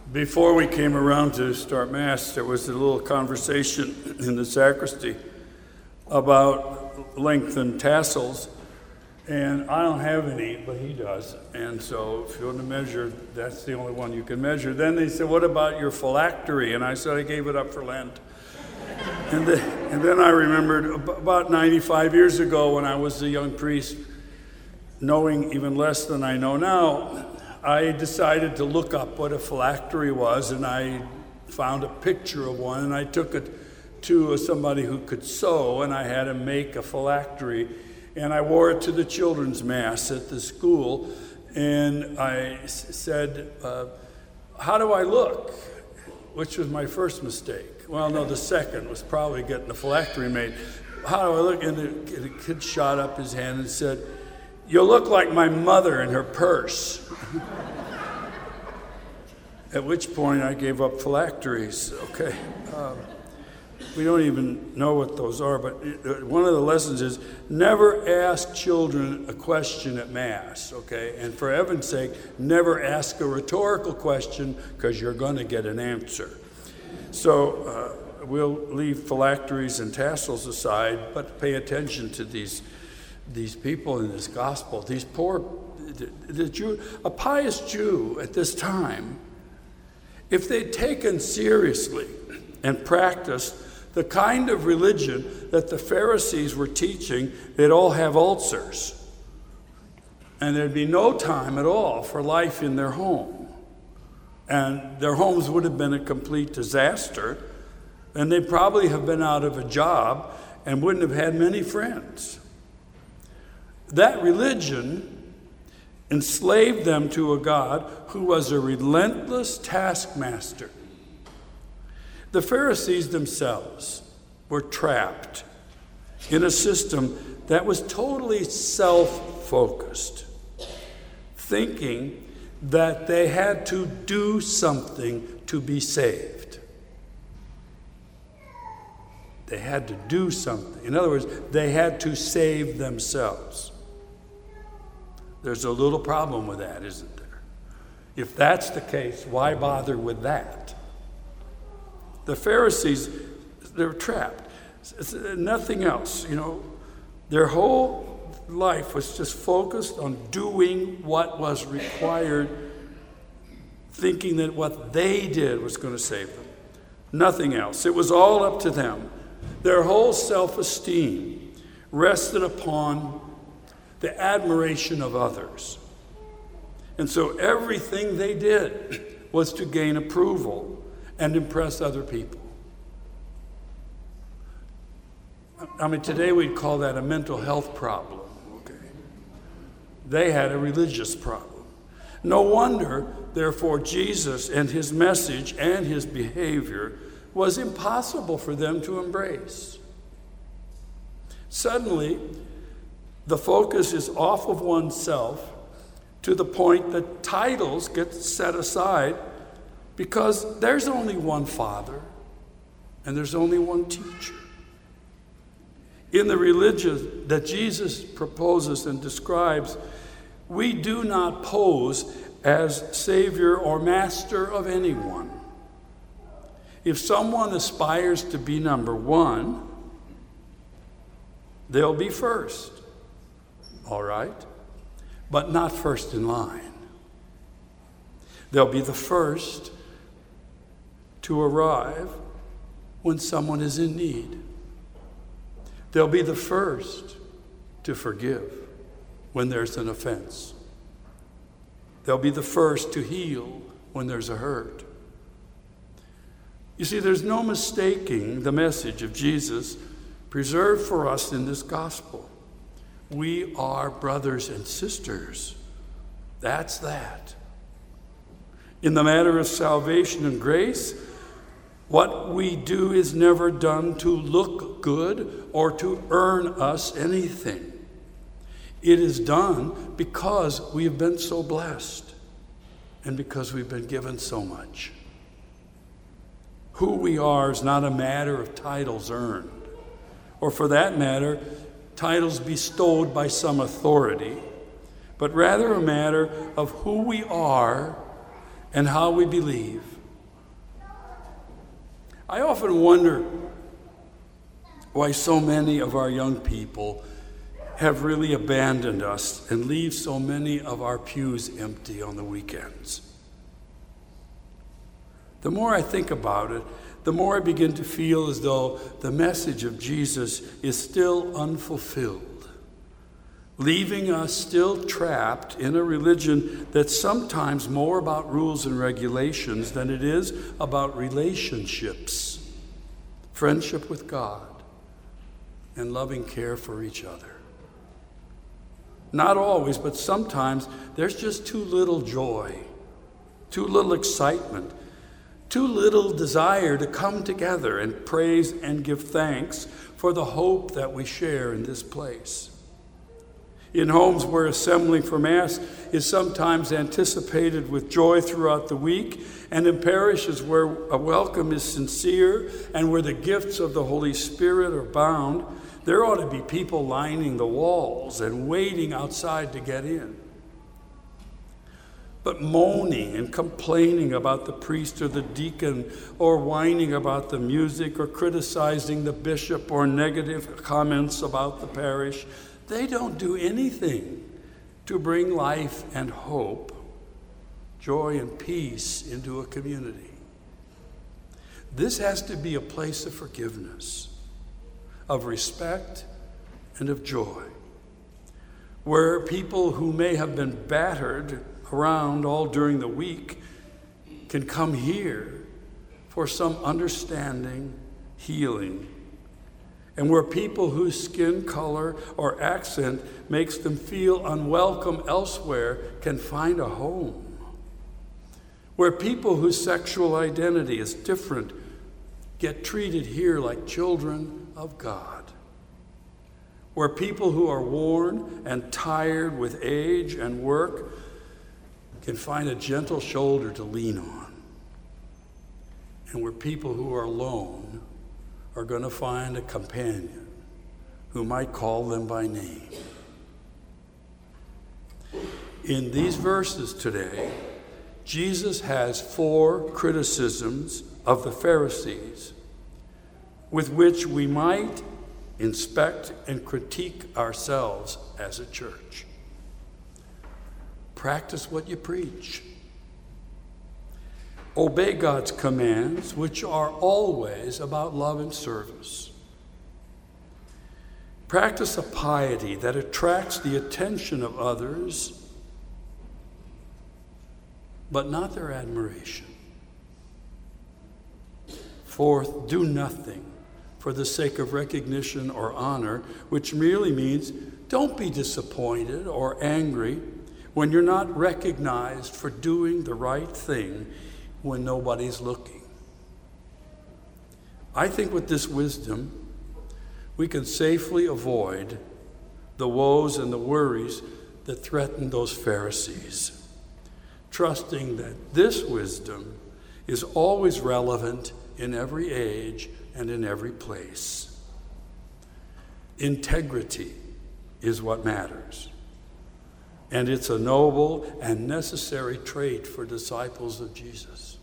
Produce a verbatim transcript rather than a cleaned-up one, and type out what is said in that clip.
Before we came around to start Mass, there was a little conversation in the sacristy about lengthened tassels, and I don't have any, but he does. And so if you want to measure, that's the only one you can measure. Then they said, what about your phylactery? And I said, I gave it up for Lent. and, the, and then I remembered about ninety-five years ago when I was a young priest, knowing even less than I know now, I decided to look up what a phylactery was, and I found a picture of one, and I took it to somebody who could sew, and I had him make a phylactery, and I wore it to the children's mass at the school, and I s- said, uh, how do I look? Which was my first mistake. Well, no, the second was probably getting the phylactery made. How do I look? And the, the kid shot up his hand and said, you look like my mother in her purse. At which point I gave up phylacteries. Okay. Um, we don't even know what those are, but one of the lessons is never ask children a question at Mass, okay? And for heaven's sake, never ask a rhetorical question because you're going to get an answer. So uh, we'll leave phylacteries and tassels aside, but pay attention to these these people in this gospel, these poor, the, the Jew, a pious Jew at this time, if they'd taken seriously and practiced the kind of religion that the Pharisees were teaching, they'd all have ulcers. And there'd be no time at all for life in their home. And their homes would have been a complete disaster, and they'd probably have been out of a job and wouldn't have had many friends. That religion enslaved them to a God who was a relentless taskmaster. The Pharisees themselves were trapped in a system that was totally self-focused, thinking that they had to do something to be saved. They had to do something. In other words, they had to save themselves. There's a little problem with that, isn't there? If that's the case, why bother with that? The Pharisees, they're trapped. It's nothing else, you know. Their whole life was just focused on doing what was required, thinking that what they did was going to save them. Nothing else. It was all up to them. Their whole self-esteem rested upon the admiration of others. And so everything they did was to gain approval and impress other people. I mean, today we'd call that a mental health problem, okay? They had a religious problem. No wonder, therefore, Jesus and his message and his behavior was impossible for them to embrace. Suddenly, the focus is off of oneself to the point that titles get set aside because there's only one Father and there's only one teacher. In the religion that Jesus proposes and describes, we do not pose as Savior or Master of anyone. If someone aspires to be number one, they'll be first. All right? But not first in line. They'll be the first to arrive when someone is in need. They'll be the first to forgive when there's an offense. They'll be the first to heal when there's a hurt. You see, there's no mistaking the message of Jesus preserved for us in this gospel. We are brothers and sisters. That's that. In the matter of salvation and grace, what we do is never done to look good or to earn us anything. It is done because we have been so blessed and because we've been given so much. Who we are is not a matter of titles earned, or for that matter, titles bestowed by some authority, but rather a matter of who we are and how we believe I often wonder why so many of our young people have really abandoned us and leave so many of our pews empty on the weekends. The more I think about it, the more I begin to feel as though the message of Jesus is still unfulfilled, leaving us still trapped in a religion that's sometimes more about rules and regulations than it is about relationships, friendship with God, and loving care for each other. Not always, but sometimes there's just too little joy, too little excitement, too little desire to come together and praise and give thanks for the hope that we share in this place. In homes where assembling for Mass is sometimes anticipated with joy throughout the week, and in parishes where a welcome is sincere and where the gifts of the Holy Spirit are bound, there ought to be people lining the walls and waiting outside to get in. But moaning and complaining about the priest or the deacon, or whining about the music, or criticizing the bishop, or negative comments about the parish, they don't do anything to bring life and hope, joy and peace into a community. This has to be a place of forgiveness, of respect, and of joy, where people who may have been battered around all during the week can come here for some understanding, healing, and where people whose skin color or accent makes them feel unwelcome elsewhere can find a home, where people whose sexual identity is different get treated here like children of God, where people who are worn and tired with age and work can find a gentle shoulder to lean on, and where people who are alone are going to find a companion who might call them by name. In these verses today, Jesus has four criticisms of the Pharisees with which we might inspect and critique ourselves as a church. Practice what you preach. Obey God's commands, which are always about love and service. Practice a piety that attracts the attention of others, but not their admiration. Fourth, do nothing for the sake of recognition or honor, which merely means don't be disappointed or angry when you're not recognized for doing the right thing when nobody's looking. I think with this wisdom, we can safely avoid the woes and the worries that threaten those Pharisees, trusting that this wisdom is always relevant in every age and in every place. Integrity is what matters, and it's a noble and necessary trait for disciples of Jesus.